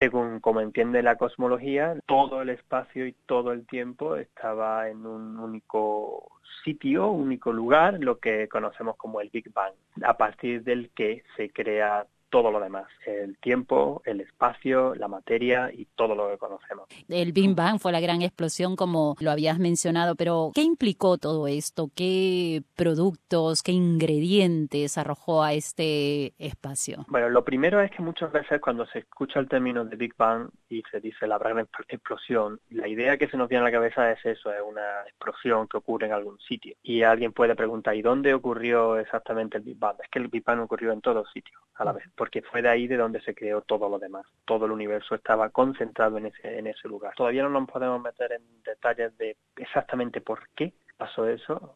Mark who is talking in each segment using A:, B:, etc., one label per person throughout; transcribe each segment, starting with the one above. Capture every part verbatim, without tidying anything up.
A: Según como entiende la cosmología, todo el espacio y todo el tiempo estaba en un único sitio, único lugar, lo que conocemos como el Big Bang, a partir del que se crea todo lo demás, el tiempo, el espacio, la materia y todo lo que conocemos.
B: El Big Bang fue la gran explosión, como lo habías mencionado, pero ¿qué implicó todo esto? ¿Qué productos, qué ingredientes arrojó a este espacio?
A: Bueno, lo primero es que muchas veces cuando se escucha el término de Big Bang y se dice la gran explosión, la idea que se nos viene a la cabeza es eso, es una explosión que ocurre en algún sitio. Y alguien puede preguntar, ¿y dónde ocurrió exactamente el Big Bang? Es que el Big Bang ocurrió en todos sitios a la vez, porque fue de ahí de donde se creó todo lo demás. Todo el universo estaba concentrado en ese, en ese lugar. Todavía no nos podemos meter en detalles de exactamente por qué pasó eso.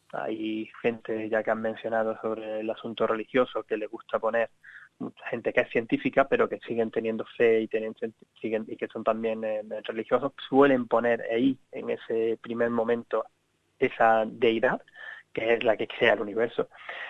A: Hay gente ya que han mencionado sobre el asunto religioso que le gusta poner, mucha gente que es científica pero que siguen teniendo fe y, tienen, siguen, y que son también eh, religiosos, suelen poner ahí en ese primer momento esa deidad que es la que crea el universo.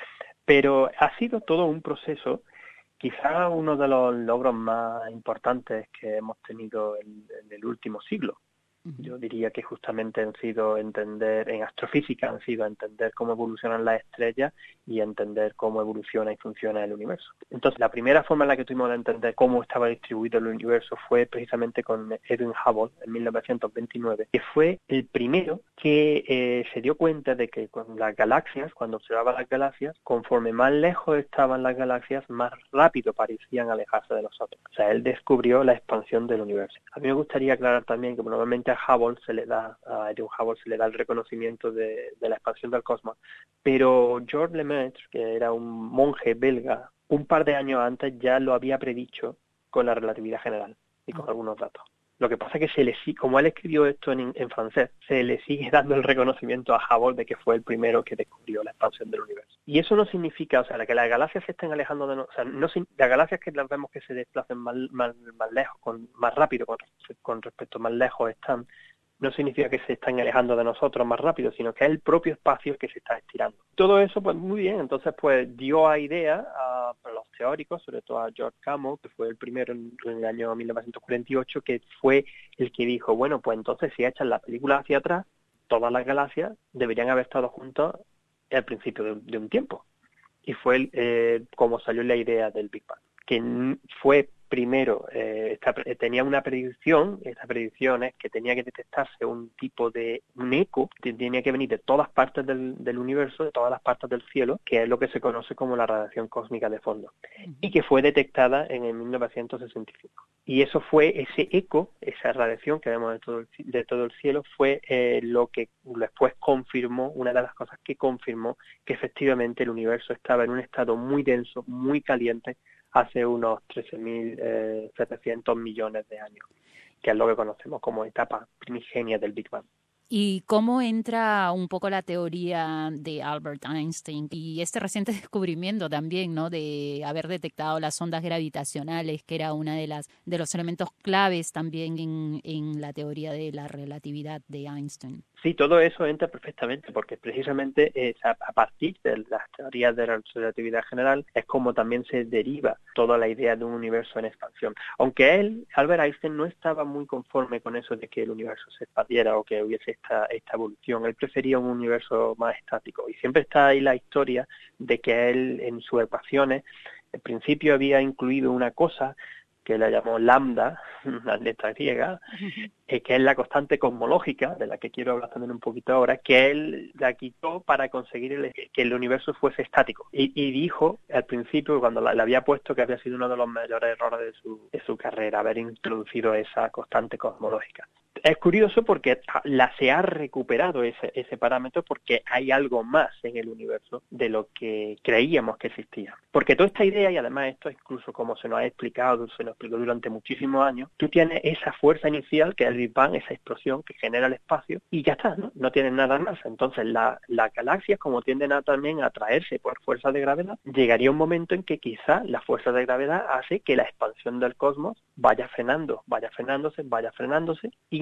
A: Pero ha sido todo un proceso, quizá uno de los logros más importantes que hemos tenido en, en el último siglo. Yo diría que justamente han sido entender, en astrofísica han sido entender cómo evolucionan las estrellas y entender cómo evoluciona y funciona el universo. Entonces, la primera forma en la que tuvimos de entender cómo estaba distribuido el universo fue precisamente con Edwin Hubble en mil novecientos veintinueve, que fue el primero que eh, se dio cuenta de que con las galaxias, cuando observaba las galaxias, conforme más lejos estaban las galaxias, más rápido parecían alejarse de nosotros. O sea, él descubrió la expansión del universo. A mí me gustaría aclarar también que normalmente a Hubble se le da, a Edwin Hubble se le da el reconocimiento de, de la expansión del cosmos, pero Georges Lemaitre, que era un monje belga, un par de años antes ya lo había predicho con la relatividad general y con algunos datos. Lo que pasa es que se le como él escribió esto en, en francés, se le sigue dando el reconocimiento a Hubble de que fue el primero que descubrió la expansión del universo. Y eso no significa, o sea, que las galaxias se estén alejando de nosotros, o sea, no, las galaxias que las vemos que se desplacen más, más, más lejos, con, más rápido con, con respecto a más lejos están, no significa que se están alejando de nosotros más rápido, sino que es el propio espacio que se está estirando. Todo eso, pues muy bien, entonces pues dio a idea a, a los teóricos, sobre todo a George Gamow, que fue el primero en, en el año mil novecientos cuarenta y ocho, que fue el que dijo, bueno, pues entonces si echan la película hacia atrás, todas las galaxias deberían haber estado juntas al principio de, de un tiempo. Y fue el, eh, como salió la idea del Big Bang, que fue primero, eh, esta, tenía una predicción, esta predicción es que tenía que detectarse un tipo de un eco que tenía que venir de todas partes del, del universo, de todas las partes del cielo, que es lo que se conoce como la radiación cósmica de fondo, y que fue detectada en el mil novecientos sesenta y cinco. Y eso fue, ese eco, esa radiación que vemos de todo el, de todo el cielo, fue eh, lo que después confirmó, una de las cosas que confirmó que efectivamente el universo estaba en un estado muy denso, muy caliente, hace unos trece mil setecientos millones de años, que es lo que conocemos como etapa primigenia del Big Bang.
B: ¿Y cómo entra un poco la teoría de Albert Einstein y este reciente descubrimiento también, ¿no?, de haber detectado las ondas gravitacionales, que era una de las de los elementos claves también en, en la teoría de la relatividad de Einstein?
A: Sí, todo eso entra perfectamente, porque precisamente es a, a partir de las teorías de la relatividad general es como también se deriva toda la idea de un universo en expansión. Aunque él, Albert Einstein, no estaba muy conforme con eso de que el universo se expandiera o que hubiese esta, esta evolución. Él prefería un universo más estático. Y siempre está ahí la historia de que él, en sus ecuaciones, al principio había incluido una cosa que la llamó lambda, una letra griega, eh, que es la constante cosmológica, de la que quiero hablar también un poquito ahora, que él la quitó para conseguir el, que el universo fuese estático. Y, y dijo al principio, cuando la, le había puesto, que había sido uno de los mayores errores de su, de su carrera, haber introducido esa constante cosmológica. Es curioso porque la, se ha recuperado ese, ese parámetro porque hay algo más en el universo de lo que creíamos que existía. Porque toda esta idea, y además esto incluso como se nos ha explicado, se nos explicó durante muchísimos años, tú tienes esa fuerza inicial que es el Big Bang, esa explosión que genera el espacio, y ya está, ¿no? No tienes nada más. Entonces la, las galaxias, como tienden a también a atraerse por fuerza de gravedad, llegaría un momento en que quizá la fuerza de gravedad hace que la expansión del cosmos vaya frenando, vaya frenándose, vaya frenándose, incluso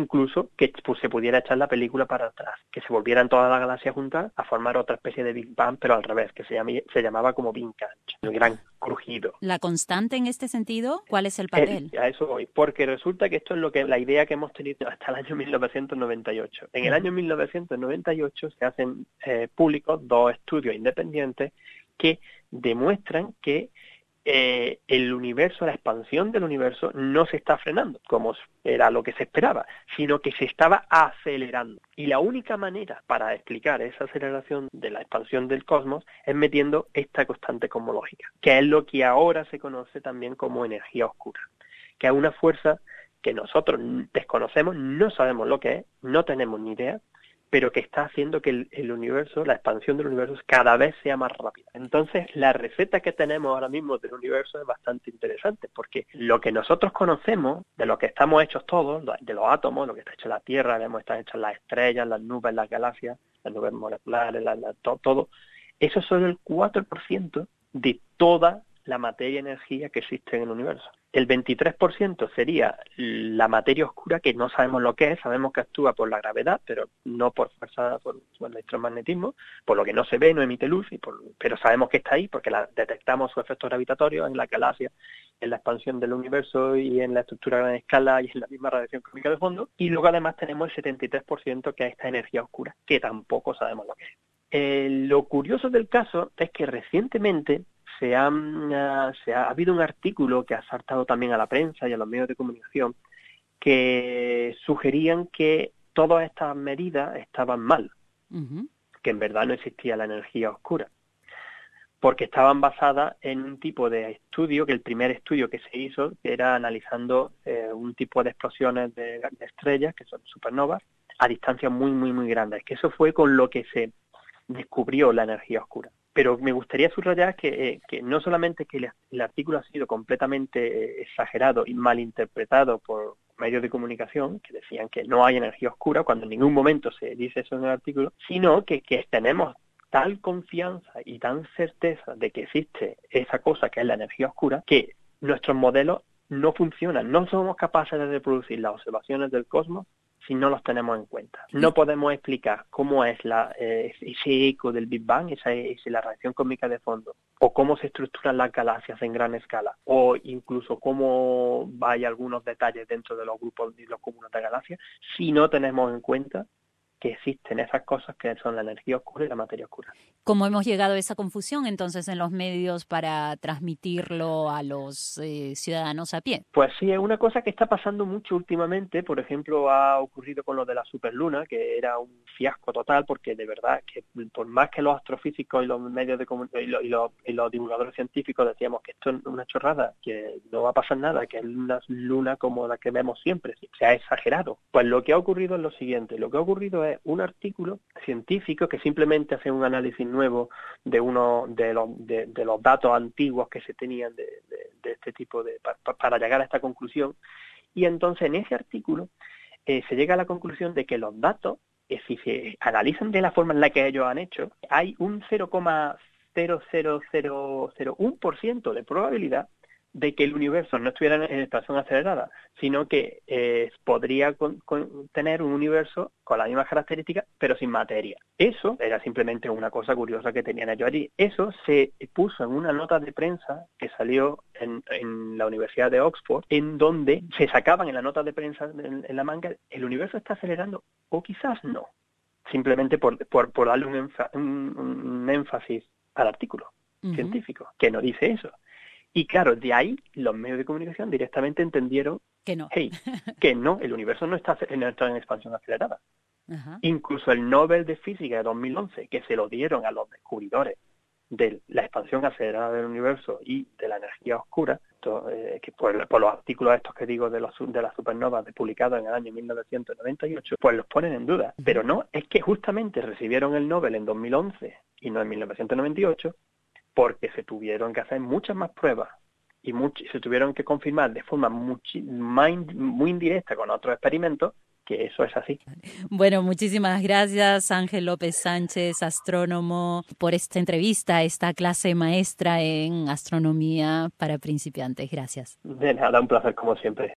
A: incluso que pues, se pudiera echar la película para atrás, que se volvieran todas las galaxias juntas a formar otra especie de Big Bang, pero al revés, que se, llamía, se llamaba como Big Crunch, el gran crujido.
B: ¿La constante en este sentido? ¿Cuál es el papel?
A: El, a eso voy, porque resulta que esto es lo que la idea que hemos tenido hasta el año mil novecientos noventa y ocho. En el año mil novecientos noventa y ocho se hacen eh, públicos dos estudios independientes que demuestran que eh, el universo, la expansión del universo no se está frenando, como era lo que se esperaba, sino que se estaba acelerando. Y la única manera para explicar esa aceleración de la expansión del cosmos es metiendo esta constante cosmológica, que es lo que ahora se conoce también como energía oscura, que es una fuerza que nosotros desconocemos, no sabemos lo que es, no tenemos ni idea, pero que está haciendo que el, el universo, la expansión del universo cada vez sea más rápida. Entonces, la receta que tenemos ahora mismo del universo es bastante interesante, porque lo que nosotros conocemos, de lo que estamos hechos todos, de los átomos, lo que está hecho la Tierra, de cómo están hechas las estrellas, las nubes, las galaxias, las nubes moleculares, la, la, to, todo, eso es solo el cuatro por ciento de toda la materia y energía que existe en el universo. El veintitrés por ciento sería la materia oscura, que no sabemos lo que es, sabemos que actúa por la gravedad, pero no por fuerza, por, por el electromagnetismo, por lo que no se ve, no emite luz, y por, pero sabemos que está ahí porque la, detectamos su efecto gravitatorio en la galaxia, en la expansión del universo y en la estructura a gran escala y en la misma radiación cósmica de fondo. Y luego además tenemos el setenta y tres por ciento que es esta energía oscura, que tampoco sabemos lo que es. Eh, lo curioso del caso es que recientemente Se, han, uh, se ha, ha habido un artículo que ha saltado también a la prensa y a los medios de comunicación que sugerían que todas estas medidas estaban mal, uh-huh. que en verdad no existía la energía oscura, porque estaban basadas en un tipo de estudio, que el primer estudio que se hizo era analizando eh, un tipo de explosiones de, de estrellas, que son supernovas, a distancias muy, muy, muy grandes, que eso fue con lo que se descubrió la energía oscura. Pero me gustaría subrayar que, eh, que no solamente que el, el artículo ha sido completamente eh, exagerado y malinterpretado por medios de comunicación, que decían que no hay energía oscura, cuando en ningún momento se dice eso en el artículo, sino que, que tenemos tal confianza y tan certeza de que existe esa cosa que es la energía oscura, que nuestros modelos no funcionan, no somos capaces de reproducir las observaciones del cosmos si no los tenemos en cuenta. No podemos explicar cómo es la, eh, ese eco del Big Bang, esa es la radiación cósmica de fondo, o cómo se estructuran las galaxias en gran escala, o incluso cómo hay algunos detalles dentro de los grupos y los cúmulos de galaxias, si no tenemos en cuenta que existen esas cosas que son la energía oscura y la materia oscura.
B: ¿Cómo hemos llegado a esa confusión entonces en los medios para transmitirlo a los eh, ciudadanos a pie?
A: Pues sí, es una cosa que está pasando mucho últimamente. Por ejemplo, ha ocurrido con lo de la superluna, que era un fiasco total, porque de verdad que por más que los astrofísicos y los medios de comunicación y, lo, y, los, y los divulgadores científicos decíamos que esto es una chorrada, que no va a pasar nada, que es una luna como la que vemos siempre, se ha exagerado. Pues lo que ha ocurrido es lo siguiente, lo que ha ocurrido es un artículo científico que simplemente hace un análisis nuevo de uno de los de, de los datos antiguos que se tenían de, de, de este tipo de pa, pa, para llegar a esta conclusión, y entonces en ese artículo eh, se llega a la conclusión de que los datos, eh, si se analizan de la forma en la que ellos han hecho, hay un cero coma cero cero cero cero uno por ciento de probabilidad de que el universo no estuviera en expansión acelerada, sino que eh, podría con, con tener un universo con las mismas características, pero sin materia. Eso era simplemente una cosa curiosa que tenían ellos allí. Eso se puso en una nota de prensa que salió en, en la Universidad de Oxford, en donde se sacaban en la nota de prensa en, en la manga, el universo está acelerando, o quizás no, simplemente por, por, por darle un, enfa, un, un énfasis al artículo uh-huh. científico, que no dice eso. Y claro, de ahí los medios de comunicación directamente entendieron
B: que no,
A: hey, que no, el universo no está en, en expansión acelerada.
B: Uh-huh.
A: Incluso el Nobel de Física de dos mil once, que se lo dieron a los descubridores de la expansión acelerada del universo y de la energía oscura, esto, eh, que por, por los artículos estos que digo de, los, de las supernovas publicados en el año mil novecientos noventa y ocho, pues los ponen en duda. Uh-huh. Pero no, es que justamente recibieron el Nobel en dos mil once y no en mil novecientos noventa y ocho, porque se tuvieron que hacer muchas más pruebas y much- se tuvieron que confirmar de forma muchi- muy, muy indirecta con otros experimentos que eso es así.
B: Bueno, muchísimas gracias Ángel López Sánchez, astrónomo, por esta entrevista, esta clase maestra en astronomía para principiantes. Gracias.
A: De nada, un placer como siempre.